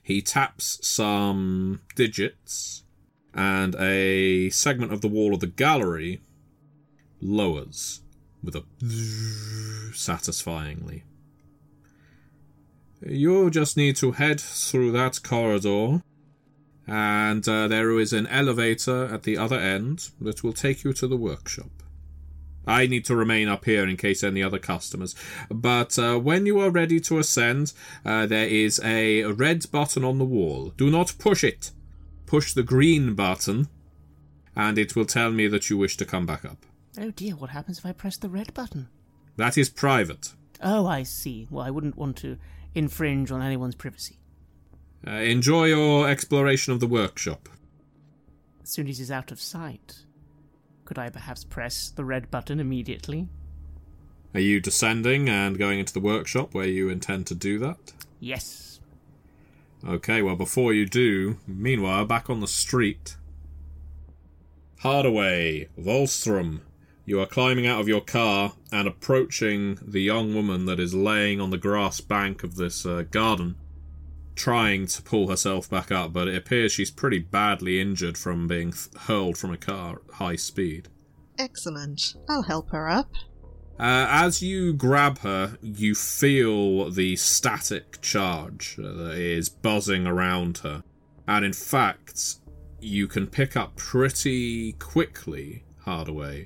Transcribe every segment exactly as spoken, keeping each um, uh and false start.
He taps some digits, and a segment of the wall of the gallery lowers with a satisfyingly. You just need to head through that corridor, and uh, there is an elevator at the other end that will take you to the workshop. I need to remain up here in case any other customers. But uh, when you are ready to ascend, uh, there is a red button on the wall. Do not push it. Push the green button, and it will tell me that you wish to come back up. Oh dear, what happens if I press the red button? That is private. Oh, I see. Well, I wouldn't want to infringe on anyone's privacy. Uh, enjoy your exploration of the workshop. As soon as he's out of sight, could I perhaps press the red button immediately? Are you descending and going into the workshop where you intend to do that? Yes. Okay, well, before you do, meanwhile, back on the street. Hardaway, Wallstrom, you are climbing out of your car and approaching the young woman that is laying on the grass bank of this uh, garden, trying to pull herself back up, but it appears she's pretty badly injured from being th- hurled from a car at high speed. Excellent. I'll help her up. Uh, as you grab her, you feel the static charge that is buzzing around her. And in fact, you can pick up pretty quickly, Hardaway,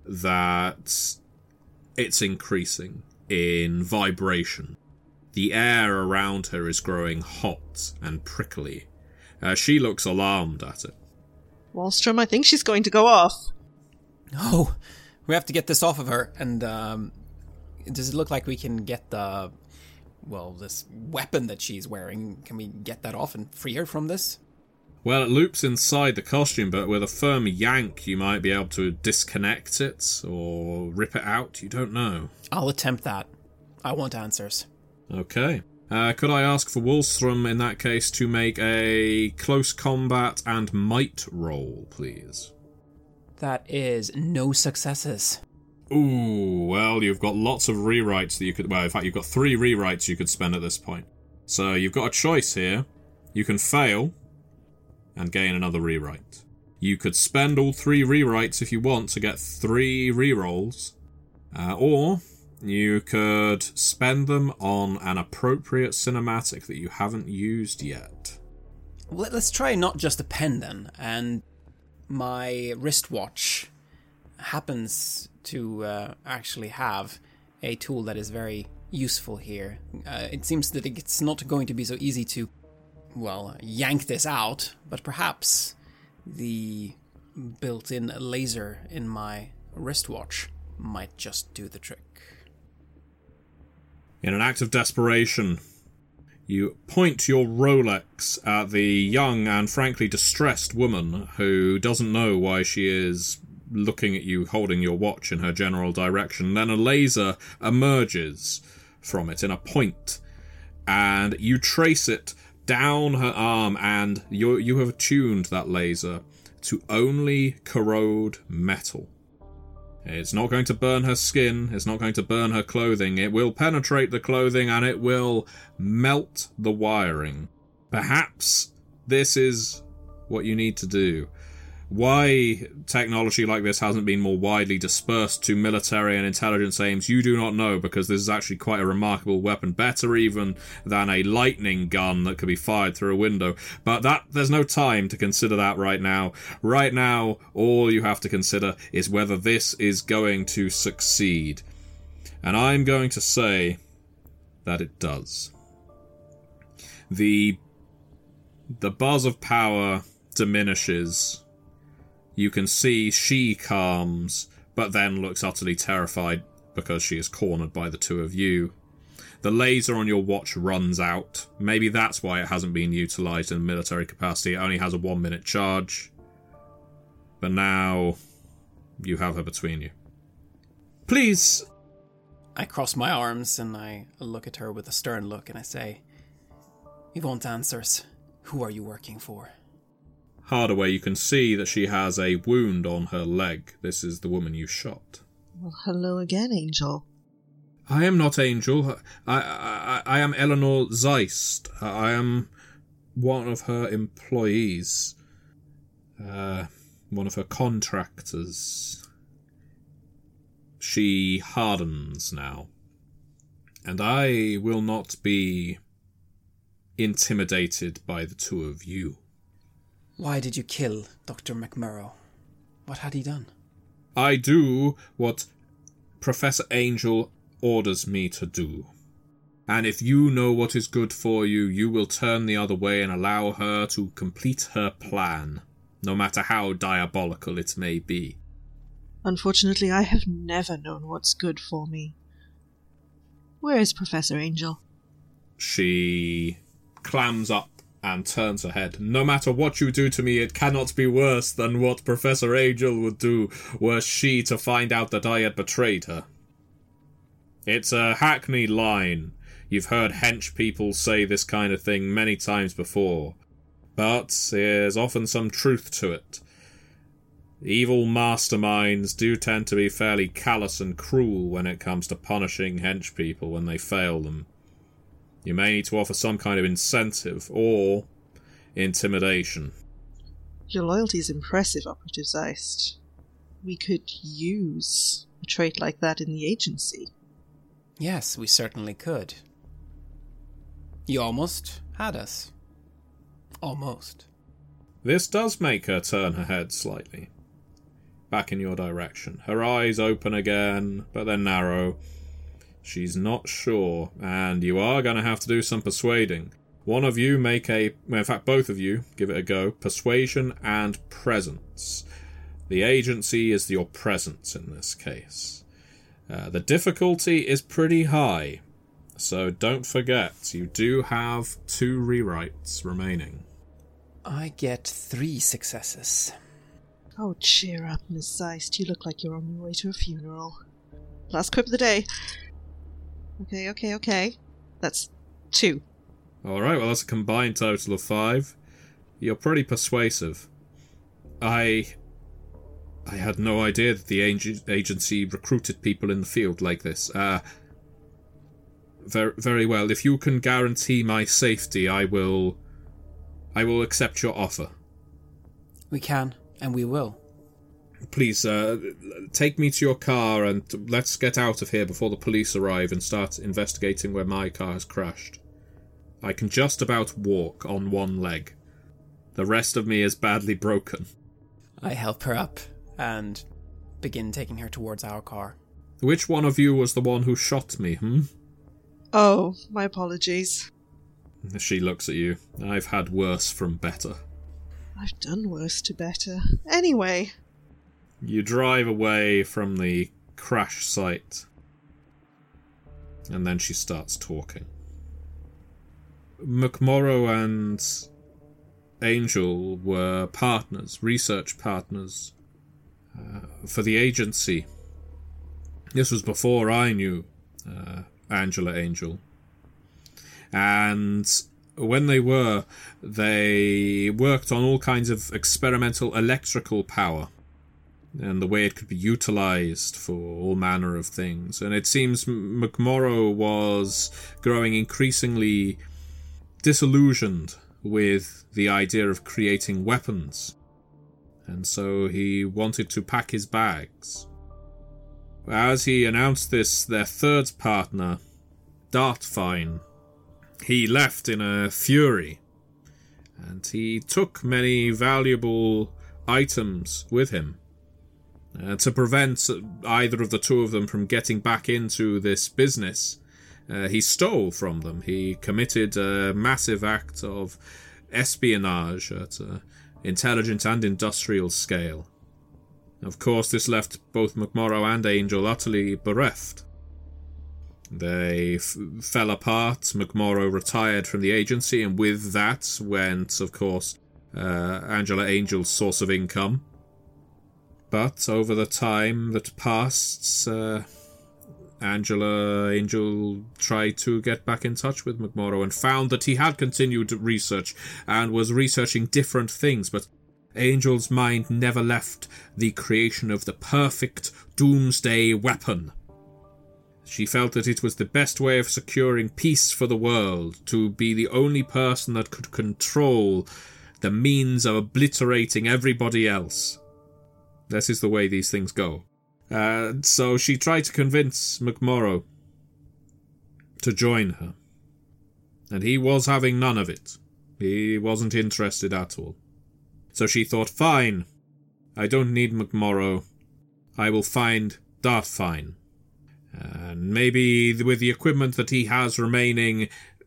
that it's increasing in vibration. The air around her is growing hot and prickly. Uh, she looks alarmed at it. Wallstrom, I think she's going to go off. No, we have to get this off of her. And um, does it look like we can get the, well, this weapon that she's wearing? Can we get that off and free her from this? Well, it loops inside the costume, but with a firm yank, you might be able to disconnect it or rip it out. You don't know. I'll attempt that. I want answers. Okay. Uh, could I ask for Wallstrom, in that case, to make a close combat and might roll, please? That is no successes. Ooh, well, you've got lots of rewrites that you could... Well, in fact, you've got three rewrites you could spend at this point. So you've got a choice here. You can fail and gain another rewrite. You could spend all three rewrites if you want to get three rerolls. Uh, or... You could spend them on an appropriate cinematic that you haven't used yet. Let's try not just a pen then, and my wristwatch happens to uh, actually have a tool that is very useful here. Uh, it seems that it's not going to be so easy to, well, yank this out, but perhaps the built-in laser in my wristwatch might just do the trick. In an act of desperation, you point your Rolex at the young and frankly distressed woman who doesn't know why she is looking at you holding your watch in her general direction. Then a laser emerges from it in a point, and you trace it down her arm, and you you have tuned that laser to only corrode metal. It's not going to burn her skin, it's not going to burn her clothing, it will penetrate the clothing and it will melt the wiring. Perhaps this is what you need to do. Why technology like this hasn't been more widely dispersed to military and intelligence aims, you do not know, because this is actually quite a remarkable weapon, better even than a lightning gun that could be fired through a window. But that there's no time to consider that right now. Right now, all you have to consider is whether this is going to succeed. And I'm going to say that it does. The, the buzz of power diminishes. You can see she calms, but then looks utterly terrified because she is cornered by the two of you. The laser on your watch runs out. Maybe that's why it hasn't been utilised in military capacity. It only has a one-minute charge. But now you have her between you. Please! I cross my arms and I look at her with a stern look and I say, "We want answers. Who are you working for?" Hardaway, you can see that she has a wound on her leg. This is the woman you shot. Well, hello again, Angel. I am not Angel. I I, I am Eleanor Zeist. I am one of her employees, uh, one of her contractors, she hardens now. And I will not be intimidated by the two of you. Why did you kill Doctor McMurrow? What had he done? I do what Professor Angel orders me to do. And if you know what is good for you, you will turn the other way and allow her to complete her plan, no matter how diabolical it may be. Unfortunately, I have never known what's good for me. Where is Professor Angel? She clams up and turns her head. No matter what you do to me, it cannot be worse than what Professor Angel would do were she to find out that I had betrayed her. It's a hackneyed line. You've heard hench people say this kind of thing many times before, but there's often some truth to it. Evil masterminds do tend to be fairly callous and cruel when it comes to punishing hench people when they fail them. You may need to offer some kind of incentive, or intimidation. Your loyalty is impressive, Operative Zeist. We could use a trait like that in the agency. Yes, we certainly could. You almost had us. Almost. This does make her turn her head slightly. Back in your direction. Her eyes open again, but they're narrow. She's not sure, and you are going to have to do some persuading. One of you make a... in fact, both of you, give it a go. Persuasion and presence. The agency is your presence in this case. Uh, the difficulty is pretty high, so don't forget, you do have two rewrites remaining. I get three successes. Oh, cheer up, Miss Zeist. You look like you're on your way to a funeral. Last quip of the day. Okay, okay, okay. That's two. Alright, well that's a combined total of five. You're pretty persuasive. I... I had no idea that the ag- agency recruited people in the field like this. Uh, very, very well. If you can guarantee my safety, I will... I will accept your offer. We can, and we will. Please, uh, take me to your car and let's get out of here before the police arrive and start investigating where my car has crashed. I can just about walk on one leg. The rest of me is badly broken. I help her up and begin taking her towards our car. Which one of you was the one who shot me, hmm? Oh, my apologies. She looks at you. I've had worse from better. I've done worse to better. Anyway. You drive away from the crash site. And then she starts talking. McMorrow and Angel were partners, research partners, uh, for the agency. This was before I knew uh, Angela Angel. And when they were, they worked on all kinds of experimental electrical power and the way it could be utilized for all manner of things. And it seems McMorrow was growing increasingly disillusioned with the idea of creating weapons. And so he wanted to pack his bags. As he announced this, their third partner, Dartfine, he left in a fury, and he took many valuable items with him uh, to prevent either of the two of them from getting back into this business. Uh, he stole from them. He committed a massive act of espionage at an intelligent and industrial scale. Of course, this left both McMorrow and Angel utterly bereft. They f- fell apart. McMorrow retired from the agency, and with that went, of course, uh, Angela Angel's source of income. But over the time that passed, uh, Angela Angel tried to get back in touch with McMorrow and found that he had continued research and was researching different things, but Angel's mind never left the creation of the perfect doomsday weapon. She felt that it was the best way of securing peace for the world, to be the only person that could control the means of obliterating everybody else. This is the way these things go. Uh, so she tried to convince McMorrow to join her. And he was having none of it. He wasn't interested at all. So she thought, fine, I don't need McMorrow. I will find Dartfine. And maybe with the equipment that he has remaining,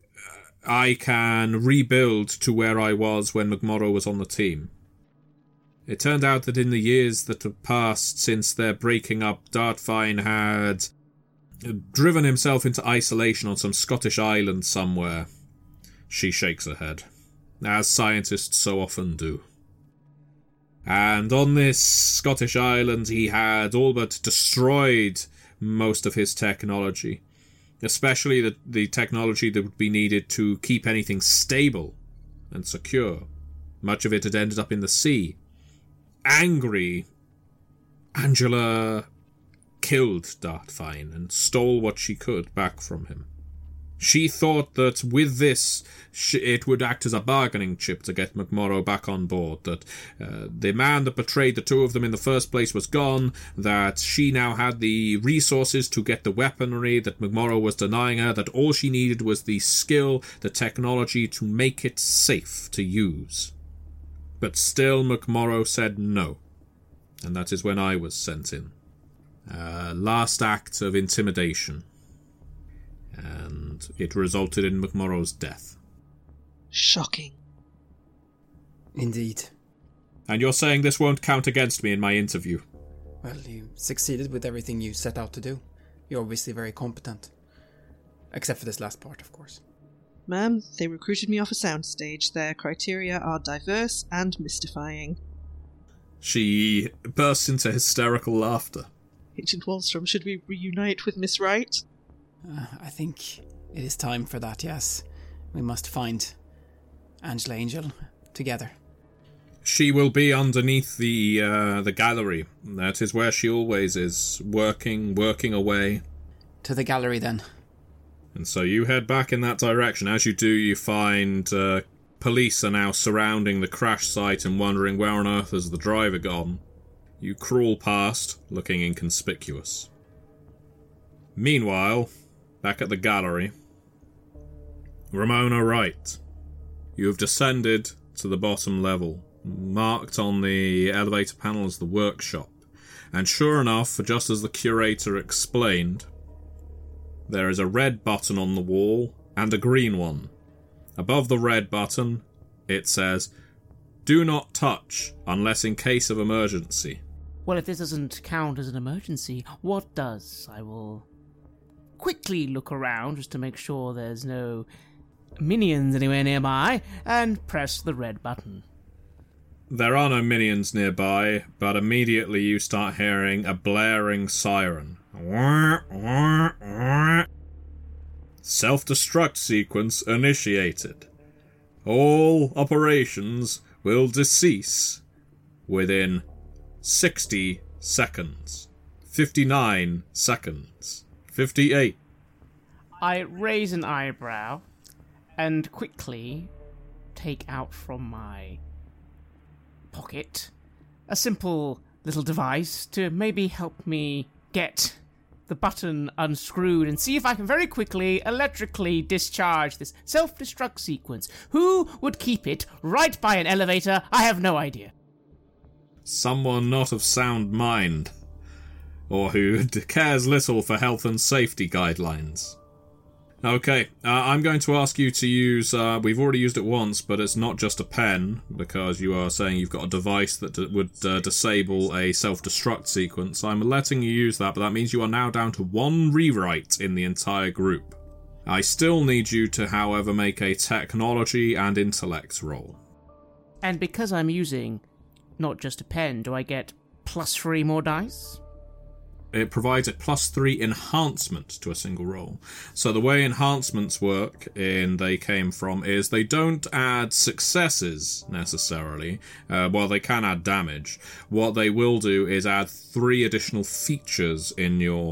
I can rebuild to where I was when McMorrow was on the team. It turned out that in the years that have passed since their breaking up, Dartfine had driven himself into isolation on some Scottish island somewhere. She shakes her head, as scientists so often do. And on this Scottish island he had all but destroyed most of his technology, especially the, the technology that would be needed to keep anything stable and secure. Much of it had ended up in the sea. Angry, Angela killed Dartfine and stole what she could back from him. She thought that with this, it would act as a bargaining chip to get McMorrow back on board, that uh, the man that betrayed the two of them in the first place was gone, that she now had the resources to get the weaponry that McMorrow was denying her, that all she needed was the skill, the technology to make it safe to use. But still McMorrow said no, and that is when I was sent in. Uh, last act of intimidation. And it resulted in McMorrow's death. Shocking. Indeed. And you're saying this won't count against me in my interview? Well, you succeeded with everything you set out to do. You're obviously very competent. Except for this last part, of course. Ma'am, they recruited me off a soundstage. Their criteria are diverse and mystifying. She bursts into hysterical laughter. Agent Wallstrom, should we reunite with Miss Wright? Uh, I think it is time for that, yes. We must find Angela Angel together. She will be underneath the uh, the gallery. That is where she always is, working, working away. To the gallery, then. And so you head back in that direction. As you do, you find uh, police are now surrounding the crash site and wondering where on earth has the driver gone. You crawl past, looking inconspicuous. Meanwhile, back at the gallery, Ramona Wright. You have descended to the bottom level, marked on the elevator panel as the workshop. And sure enough, just as the curator explained, there is a red button on the wall and a green one. Above the red button, it says, "Do not touch unless in case of emergency." Well, if this doesn't count as an emergency, what does? I will quickly look around just to make sure there's no minions anywhere nearby, and press the red button. There are no minions nearby, but immediately you start hearing a blaring siren. Self-destruct sequence initiated. All operations will cease within sixty seconds. fifty-nine seconds. fifty-eight. I raise an eyebrow and quickly take out from my pocket a simple little device to maybe help me get the button unscrewed and see if I can very quickly electrically discharge this self-destruct sequence. Who would keep it right by an elevator? I have no idea. Someone not of sound mind, or who cares little for health and safety guidelines. Okay, uh, I'm going to ask you to use, uh, we've already used it once, but it's not just a pen, because you are saying you've got a device that d- would uh, disable a self-destruct sequence. I'm letting you use that, but that means you are now down to one rewrite in the entire group. I still need you to, however, make a technology and intellect roll. And because I'm using not just a pen, do I get plus three more dice? It provides a plus three enhancement to a single roll. So the way enhancements work in They Came From is they don't add successes necessarily. Uh, well, they can add damage. What they will do is add three additional features in your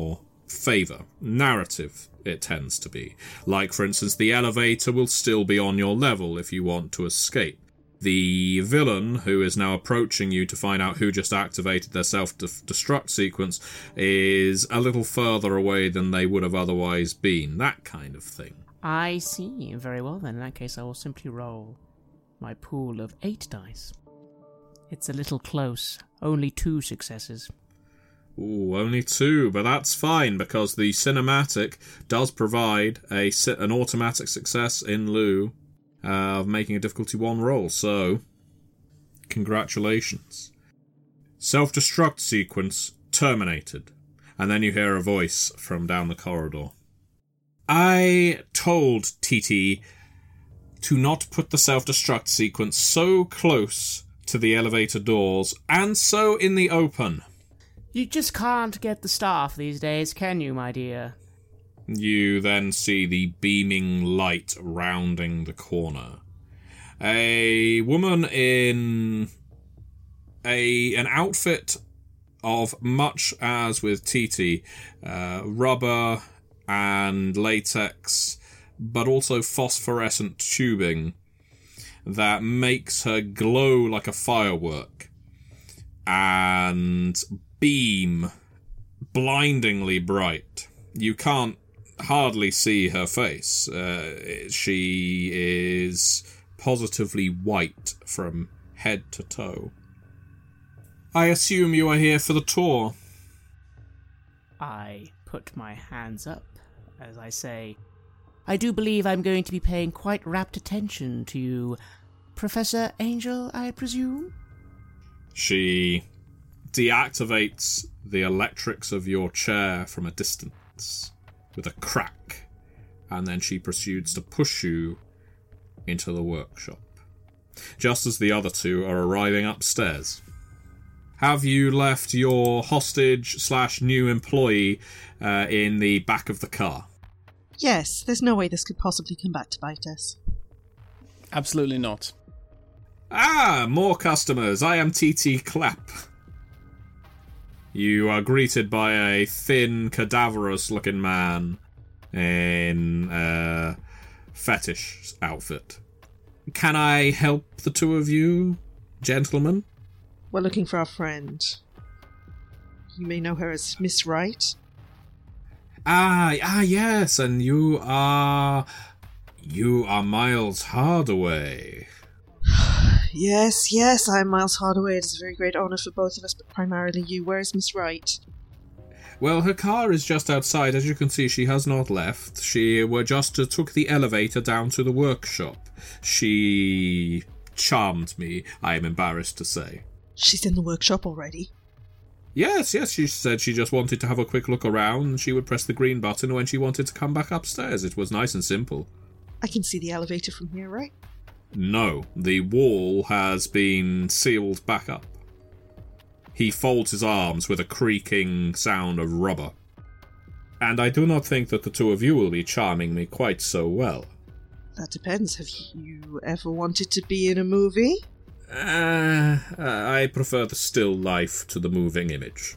favour. Narrative, it tends to be. Like, for instance, the elevator will still be on your level if you want to escape. The villain, who is now approaching you to find out who just activated their self-destruct sequence, is a little further away than they would have otherwise been. That kind of thing. I see. Very well then. In that case, I will simply roll my pool of eight dice. It's a little close. Only two successes. Ooh, only two, but that's fine, because the cinematic does provide a an automatic success in lieu of making a difficulty one roll, so congratulations. Self-destruct sequence terminated, and then you hear a voice from down the corridor. I told T T to not put the self-destruct sequence so close to the elevator doors, and so in the open. You just can't get the staff these days, can you, my dear? You then see the beaming light rounding the corner. A woman in a an outfit of much as with T T, uh, rubber and latex, but also phosphorescent tubing that makes her glow like a firework and beam blindingly bright. You can't hardly see her face. Uh, she is positively white from head to toe. I assume you are here for the tour. I put my hands up as I say, I do believe I'm going to be paying quite rapt attention to you, Professor Angel, I presume? She deactivates the electrics of your chair from a distance with a crack, and then she proceeds to push you into the workshop, just as the other two are arriving upstairs. Have you left your hostage slash new employee uh, in the back of the car? Yes, there's no way this could possibly come back to bite us. Absolutely not. Ah, more customers. I am T T Clapp. You are greeted by a thin, cadaverous-looking man in a fetish outfit. Can I help the two of you, gentlemen? We're looking for our friend. You may know her as Miss Wright. Ah, ah, yes, and you are... You are Miles Hardaway. Yes, yes, I'm Miles Hardaway. It is a very great honour for both of us, but primarily you. Where is Miss Wright? Well, her car is just outside. As you can see, she has not left. She were just uh, took the elevator down to the workshop. She charmed me, I am embarrassed to say. She's in the workshop already? Yes, yes, she said she just wanted to have a quick look around, and she would press the green button when she wanted to come back upstairs. It was nice and simple. I can see the elevator from here, right? No, the wall has been sealed back up. He folds his arms with a creaking sound of rubber. And I do not think that the two of you will be charming me quite so well. That depends. Have you ever wanted to be in a movie? Uh, I prefer the still life to the moving image.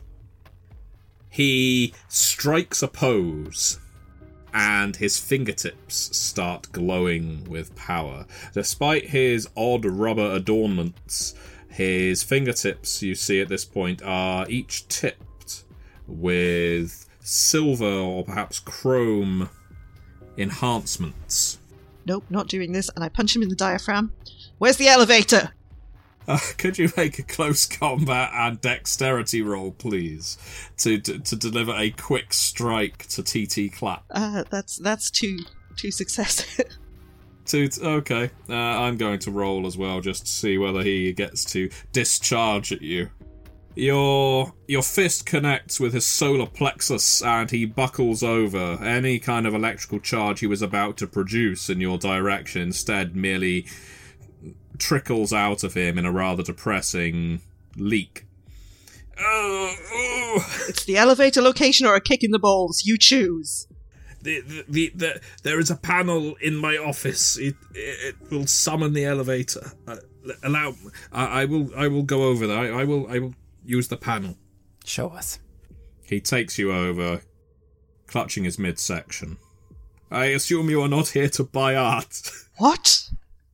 He strikes a pose, and his fingertips start glowing with power. Despite his odd rubber adornments, his fingertips, you see at this point, are each tipped with silver or perhaps chrome enhancements. Nope, not doing this, and I punch him in the diaphragm. Where's the elevator? Uh, could you make a close combat and dexterity roll, please, to to, to deliver a quick strike to T T Clapp? Uh, that's that's two two successes. Two, okay. Uh, I'm going to roll as well, just to see whether he gets to discharge at you. Your your fist connects with his solar plexus, and he buckles over. Any kind of electrical charge he was about to produce in your direction instead merely trickles out of him in a rather depressing leak. Oh, oh. It's the elevator location or a kick in the balls. You choose. The, the, the, the, there is a panel in my office. It, it, it will summon the elevator. Uh, allow. I, I will. I will go over there. I, I will. I will use the panel. Show us. He takes you over. clutching his midsection. I assume you are not here to buy art. What?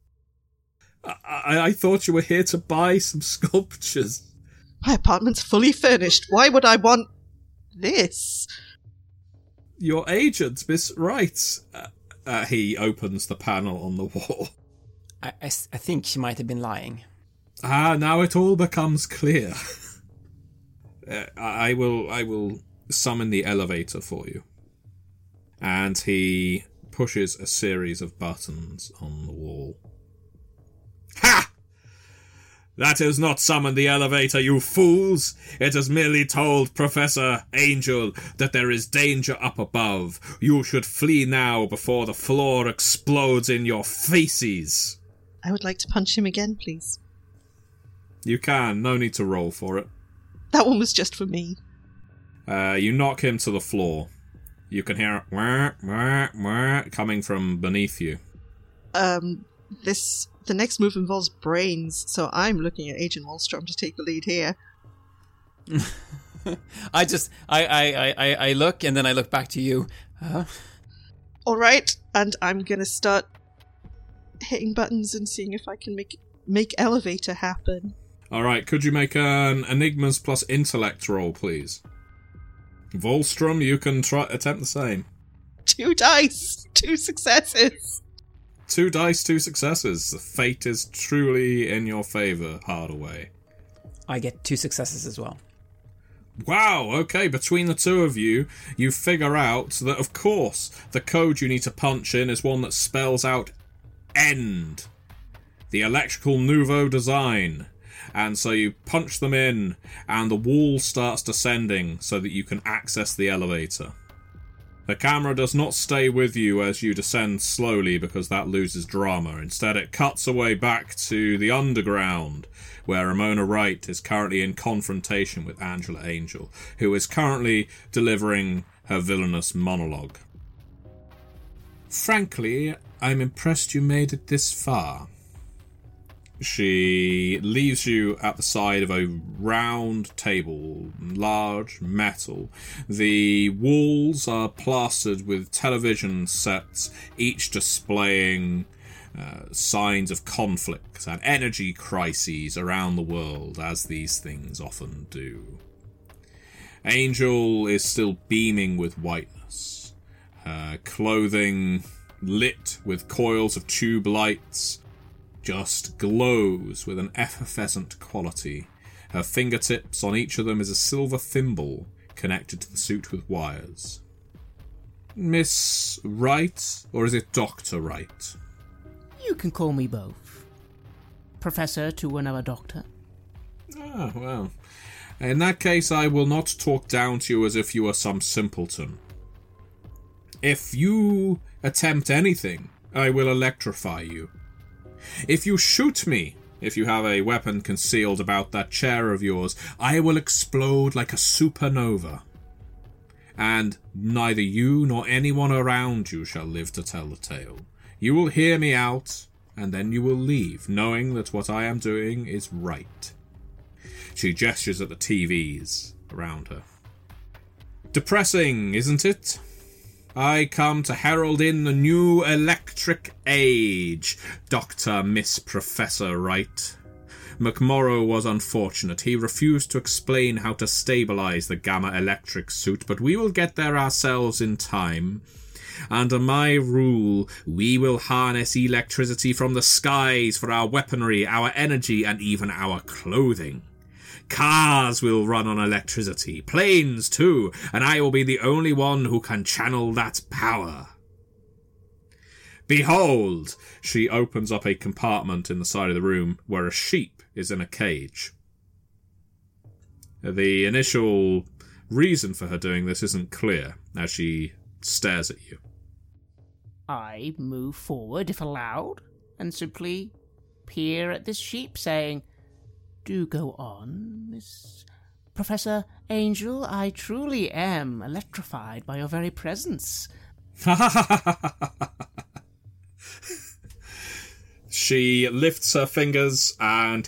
I, I thought you were here to buy some sculptures. My apartment's fully furnished. Why would I want this? Your agent, Miss Wright. Uh, uh, he opens the panel on the wall. I, I, I think she might have been lying. Ah, now it all becomes clear. uh, I will, I will summon the elevator for you. And he pushes a series of buttons on the wall. Ha! That has not summoned the elevator, you fools! It has merely told Professor Angel that there is danger up above. You should flee now before the floor explodes in your faces. I would like to punch him again, please. You can, no need to roll for it. That one was just for me. Uh, you knock him to the floor. You can hear wah, wah, wah, coming from beneath you. Um, this... The next move involves brains, so I'm looking at Agent Wallstrom to take the lead here. I just... I, I, I, I look, and then I look back to you. Huh? Alright, and I'm gonna start hitting buttons and seeing if I can make make elevator happen. Alright, could you make an Enigmas plus Intellect roll, please? Wallstrom, you can try attempt the same. Two dice! Two successes! Two dice, two successes. The fate is truly in your favour, Hardaway. I get two successes as well. Wow, okay, between the two of you, you figure out that, of course, the code you need to punch in is one that spells out END. The electrical nouveau design. And so you punch them in, and the wall starts descending so that you can access the elevator. The camera does not stay with you as you descend slowly because that loses drama. Instead, it cuts away back to the underground, where Ramona Wright is currently in confrontation with Angela Angel, who is currently delivering her villainous monologue. Frankly, I'm impressed you made it this far. She leaves you at the side of a round table, large, metal. The walls are plastered with television sets, each displaying uh, signs of conflict and energy crises around the world, as these things often do. Angel is still beaming with whiteness, her clothing lit with coils of tube lights, just glows with an effervescent quality. Her fingertips, on each of them is a silver thimble connected to the suit with wires. Miss Wright, or is it Doctor Wright? You can call me both. Professor to another doctor. Ah, well. In that case, I will not talk down to you as if you were some simpleton. If you attempt anything, I will electrify you. If you shoot me, if you have a weapon concealed about that chair of yours, I will explode like a supernova. And neither you nor anyone around you shall live to tell the tale. You will hear me out, and then you will leave, knowing that what I am doing is right. She gestures at the T Vs around her. Depressing, isn't it? I come to herald in the new electric age, Doctor Miss Professor Wright. McMorrow was unfortunate. He refused to explain how to stabilize the gamma electric suit, but we will get there ourselves in time. Under my rule, we will harness electricity from the skies for our weaponry, our energy, and even our clothing. Cars will run on electricity, planes too, and I will be the only one who can channel that power. Behold! She opens up a compartment in the side of the room where a sheep is in a cage. The initial reason for her doing this isn't clear as she stares at you. I move forward, if allowed, and simply peer at this sheep, saying, "Do go on, Miss Professor Angel. I truly am electrified by your very presence." She lifts her fingers and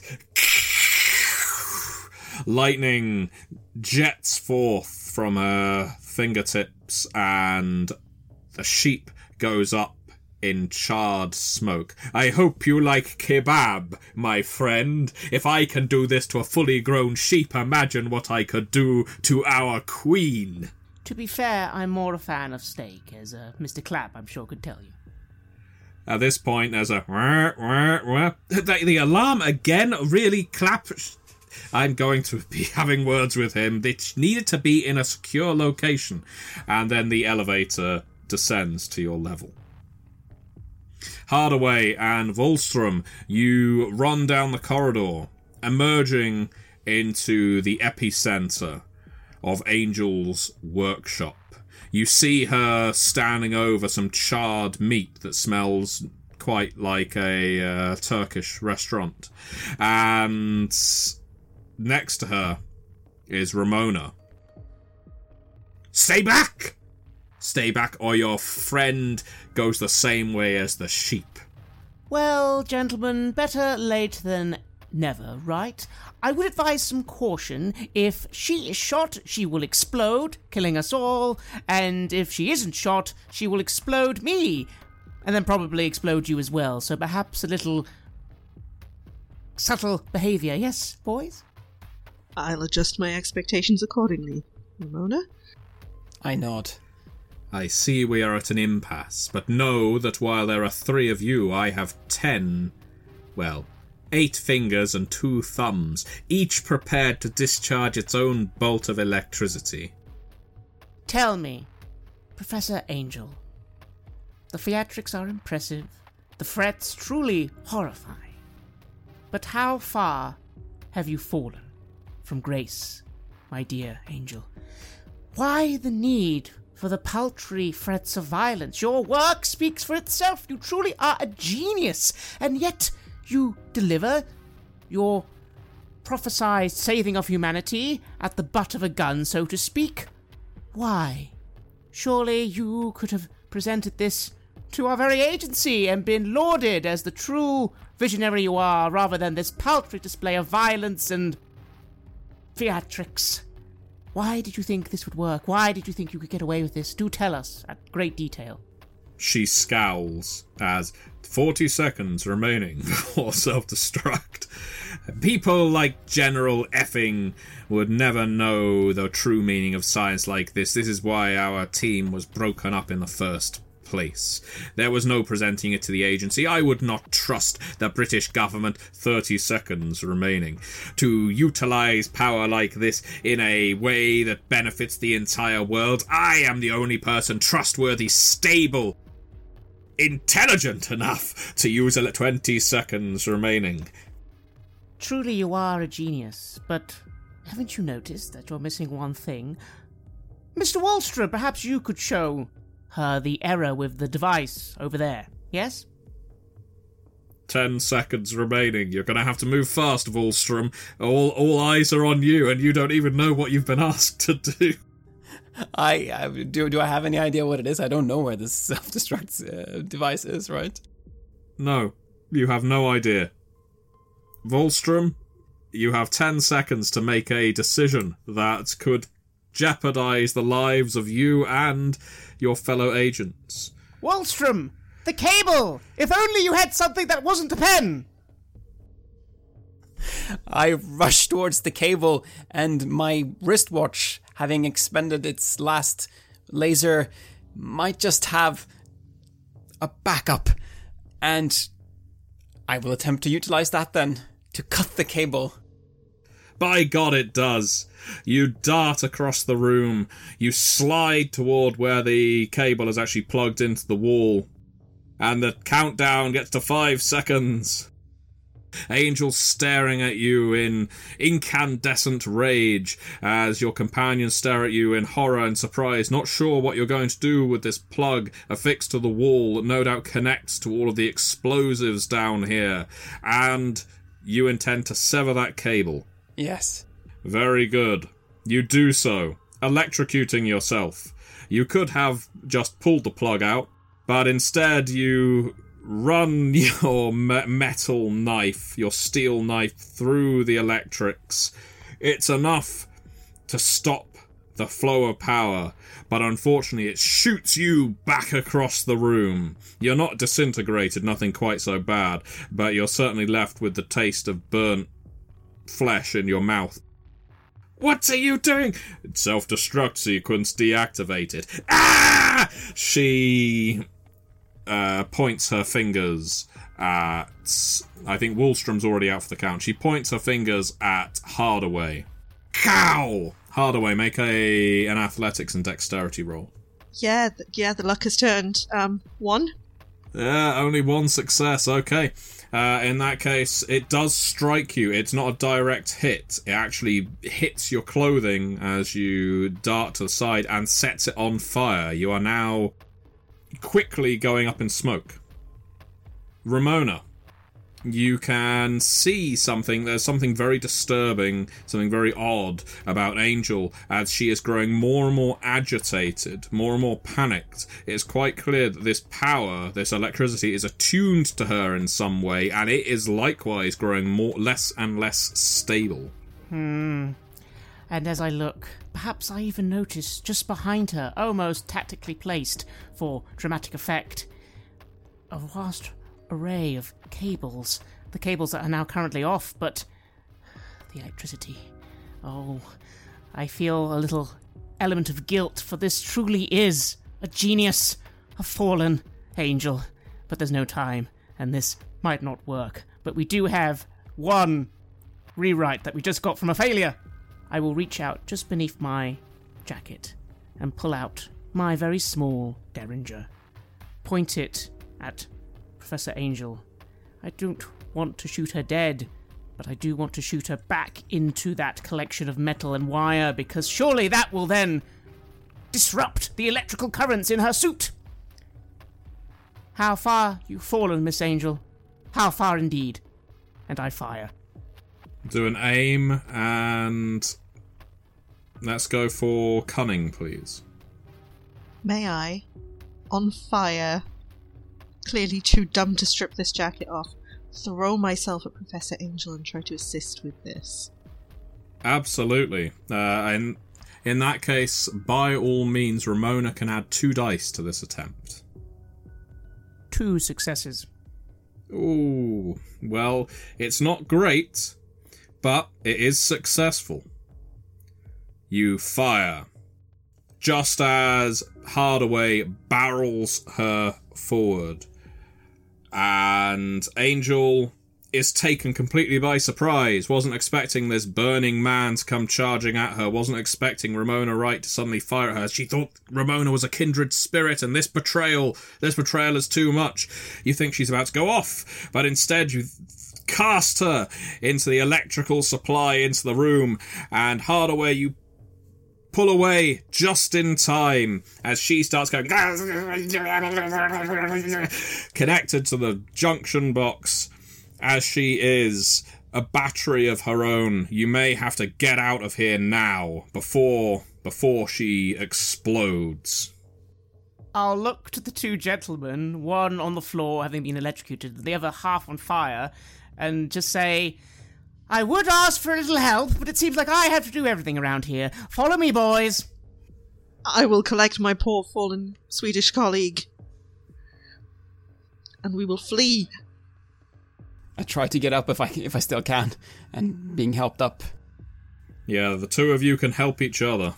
lightning jets forth from her fingertips stops and the sheep goes up in charred smoke. I hope you like kebab, my friend. If I can do this to a fully grown sheep, imagine what I could do to our queen. To be fair, I'm more a fan of steak, as uh, Mister Clapp, I'm sure, could tell you. At this point, there's a... Wah, wah, wah. The, the alarm again? Really, Clapp? I'm going to be having words with him. It needed to be in a secure location. And then the elevator descends to your level. Hardaway and Volstrom, you run down the corridor, emerging into the epicenter of Angel's workshop. You see her standing over some charred meat that smells quite like a uh, Turkish restaurant. And next to her is Ramona. Stay back! Stay back, or your friend goes the same way as the sheep. Well, gentlemen, better late than never, right? I would advise some caution. If she is shot, she will explode, killing us all. And if she isn't shot, she will explode me. And then probably explode you as well. So perhaps a little subtle behaviour. Yes, boys? I'll adjust my expectations accordingly. Ramona? I nod. I see we are at an impasse, but know that while there are three of you, I have ten, well, eight fingers and two thumbs, each prepared to discharge its own bolt of electricity. Tell me, Professor Angel, the theatrics are impressive, the threats truly horrifying, but how far have you fallen from grace, my dear Angel? Why the need for the paltry threats of violence? Your work speaks for itself. You truly are a genius, and yet you deliver your prophesied saving of humanity at the butt of a gun, so to speak. Why? Surely you could have presented this to our very agency and been lauded as the true visionary you are, rather than this paltry display of violence and theatrics. Why did you think this would work? Why did you think you could get away with this? Do tell us at great detail. She scowls as forty seconds remaining before self-destruct. People like General Effing would never know the true meaning of science like this. This is why our team was broken up in the first place. There was no presenting it to the agency. I would not trust the British government. thirty seconds remaining. To utilize power like this in a way that benefits the entire world. I am the only person trustworthy, stable, intelligent enough to use it. twenty seconds remaining. Truly you are a genius, but haven't you noticed that you're missing one thing? Mister Wallstrom, perhaps you could show her the error with the device over there, yes? Ten seconds remaining. You're going to have to move fast, Wallstrom. All, all eyes are on you, and you don't even know what you've been asked to do. I, I do. Do I have any idea what it is? I don't know where this self-destruct uh, device is, right? No, you have no idea. Wallstrom, you have ten seconds to make a decision that could jeopardize the lives of you and your fellow agents. Wallstrom! The cable! If only you had something that wasn't a pen! I rush towards the cable, and my wristwatch, having expended its last laser, might just have a backup. And I will attempt to utilize that then, to cut the cable. By God, it does. You dart across the room. You slide toward where the cable is actually plugged into the wall. And the countdown gets to five seconds. Angel staring at you in incandescent rage as your companions stare at you in horror and surprise, not sure what you're going to do with this plug affixed to the wall that no doubt connects to all of the explosives down here. And you intend to sever that cable. Yes. Very good. You do so, electrocuting yourself. You could have just pulled the plug out, but instead you run your me- metal knife, your steel knife, through the electrics. It's enough to stop the flow of power, but unfortunately it shoots you back across the room. You're not disintegrated, nothing quite so bad, but you're certainly left with the taste of burnt flesh in your mouth. What are you doing? Self-destruct sequence deactivated. Ah! She uh, points her fingers at... I think Wallstrom's already out for the count. She points her fingers at Hardaway. Cow! Hardaway, make a an athletics and dexterity roll. Yeah, th- yeah, the luck has turned. Um, one? Yeah, only one success. Okay. Uh, in that case, it does strike you. It's not a direct hit. It actually hits your clothing as you dart to the side and sets it on fire. You are now quickly going up in smoke. Ramona, you can see something. There's something very disturbing, something very odd about Angel as she is growing more and more agitated, more and more panicked. It's quite clear that this power, this electricity, is attuned to her in some way, and it is likewise growing more, less and less stable. Hmm. And as I look, perhaps I even notice just behind her, almost tactically placed for dramatic effect, a vast array of cables. The cables that are now currently off, but the electricity. Oh, I feel a little element of guilt, for this truly is a genius, a fallen angel. But there's no time, and this might not work. But we do have one rewrite that we just got from a failure. I will reach out just beneath my jacket and pull out my very small derringer. Point it at Professor Angel. I don't want to shoot her dead, but I do want to shoot her back into that collection of metal and wire, because surely that will then disrupt the electrical currents in her suit. How far you've fallen, Miss Angel. How far indeed. And I fire. Do an aim, and let's go for cunning, please. May I? On fire, clearly too dumb to strip this jacket off, throw myself at Professor Angel and try to assist with this. Absolutely. Uh, and in that case, by all means, Ramona can add two dice to this attempt. Two successes. Ooh, well, it's not great, but it is successful. You fire. Just as Hardaway barrels her forward, and Angel is taken completely by surprise, wasn't expecting this burning man to come charging at her, wasn't expecting Ramona Wright to suddenly fire at her. She thought Ramona was a kindred spirit, and this betrayal, this betrayal is too much. You think she's about to go off, but instead you cast her into the electrical supply into the room, and Hardaway, you pull away just in time as she starts going connected to the junction box. As she is a battery of her own, you may have to get out of here now before before she explodes. I'll look to the two gentlemen, one on the floor having been electrocuted, the other half on fire, and just say, I would ask for a little help, but it seems like I have to do everything around here. Follow me, boys. I will collect my poor fallen Swedish colleague, and we will flee. I try to get up if I if I still can, and being helped up. Yeah, the two of you can help each other.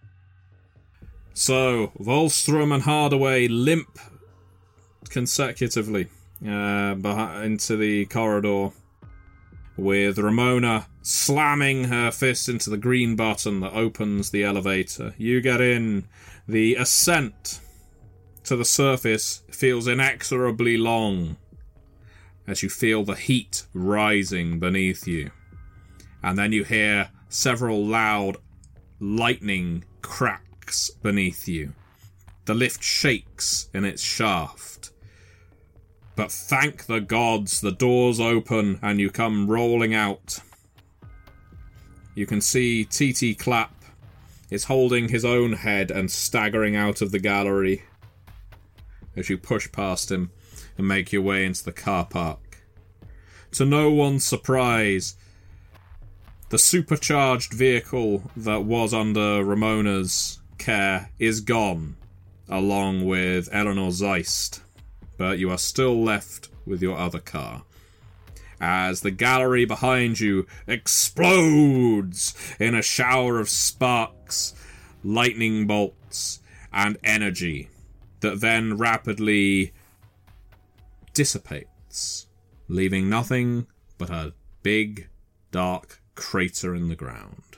So, Wallstrom and Hardaway limp consecutively uh, behind, into the corridor, with Ramona slamming her fist into the green button that opens the elevator. You get in. The ascent to the surface feels inexorably long as you feel the heat rising beneath you. And then you hear several loud lightning cracks beneath you. The lift shakes in its shaft. But thank the gods, the doors open and you come rolling out. You can see T T Clapp is holding his own head and staggering out of the gallery as you push past him and make your way into the car park. To no one's surprise, The supercharged vehicle that was under Ramona's care is gone, along with Eleanor Zeist, but you are still left with your other car. As the gallery behind you explodes in a shower of sparks, lightning bolts, and energy that then rapidly dissipates, leaving nothing but a big, dark crater in the ground.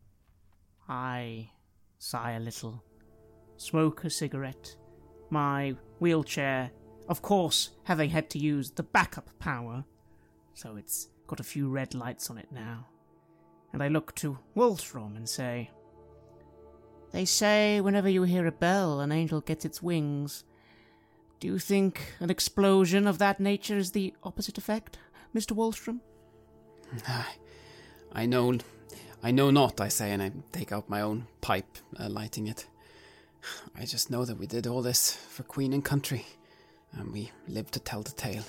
I sigh a little, smoke a cigarette, my wheelchair, of course, having had to use the backup power, so it's got a few red lights on it now. And I look to Wulfstrom and say, "They say whenever you hear a bell, an angel gets its wings. Do you think an explosion of that nature is the opposite effect, Mister Wulfstrom?" I know, I know not, I say, and I take out my own pipe, uh, lighting it. I just know that we did all this for Queen and country, and we live to tell the tale.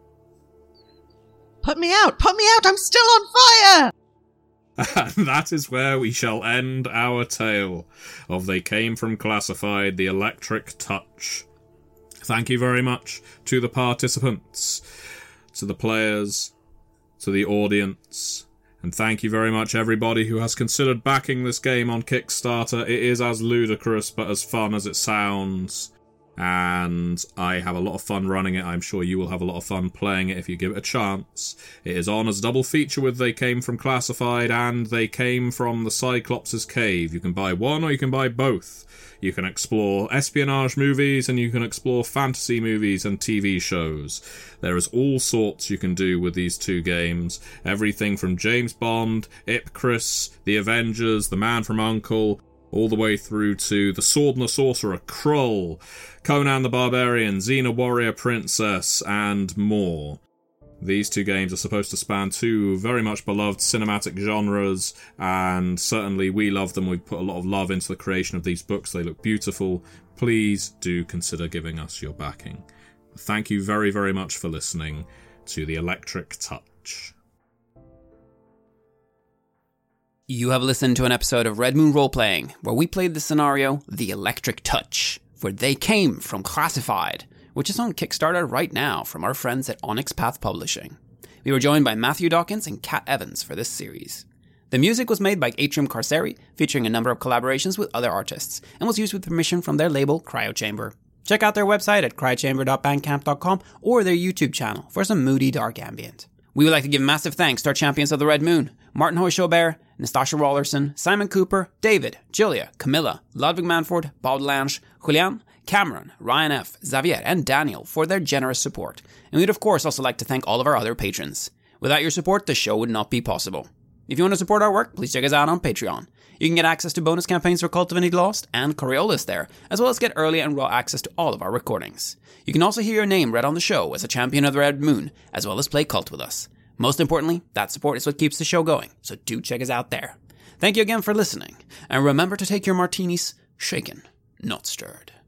Put me out! Put me out! I'm still on fire! And that is where we shall end our tale of They Came From Classified, The Electric Touch. Thank you very much to the participants, to the players, to the audience, and thank you very much everybody who has considered backing this game on Kickstarter. It is as ludicrous but as fun as it sounds, and I have a lot of fun running it. I'm sure you will have a lot of fun playing it if you give it a chance. It is on as a double feature with They Came From Classified and They Came From the Cyclops' Cave. You can buy one or you can buy both. You can explore espionage movies and you can explore fantasy movies and T V shows. There is all sorts you can do with these two games. Everything from James Bond, Ipcris, The Avengers, The Man from U N C L E, all the way through to The Sword and the Sorcerer, Krull, Conan the Barbarian, Xena Warrior Princess, and more. These two games are supposed to span two very much beloved cinematic genres, and certainly we love them. We've put a lot of love into the creation of these books. They look beautiful. Please do consider giving us your backing. Thank you very, very much for listening to The Electric Touch. You have listened to an episode of Red Moon Roleplaying, where we played the scenario The Electric Touch, for They Came From Classified, which is on Kickstarter right now from our friends at Onyx Path Publishing. We were joined by Matthew Dawkins and Kat Evans for this series. The music was made by Atrium Carceri, featuring a number of collaborations with other artists, and was used with permission from their label Cryo Chamber. Check out their website at cryochamber dot bandcamp dot com or their YouTube channel for some moody dark ambient. We would like to give massive thanks to our champions of the Red Moon, Martin Hoy-Chaubert, Nastasha Rollerson, Simon Cooper, David, Julia, Camilla, Ludwig Manford, Bob Delange, Julian, Cameron, Ryan F., Xavier, and Daniel for their generous support. And we'd of course also like to thank all of our other patrons. Without your support, the show would not be possible. If you want to support our work, please check us out on Patreon. You can get access to bonus campaigns for Cult of Infinity Lost and Coriolis there, as well as get early and raw access to all of our recordings. You can also hear your name read on the show as a champion of the Red Moon, as well as play Cult with us. Most importantly, that support is what keeps the show going, so do check us out there. Thank you again for listening, and remember to take your martinis shaken, not stirred.